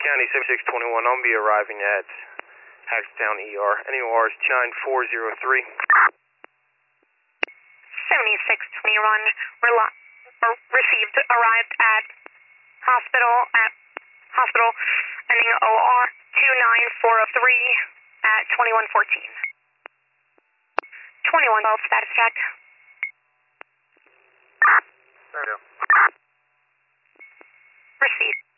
County 7621, I'll be arriving at Hagerstown ER. NOR is 29403. 7621, received, arrived at hospital, ending OR 29403 at 2114. 2112, status check. There we go. Received.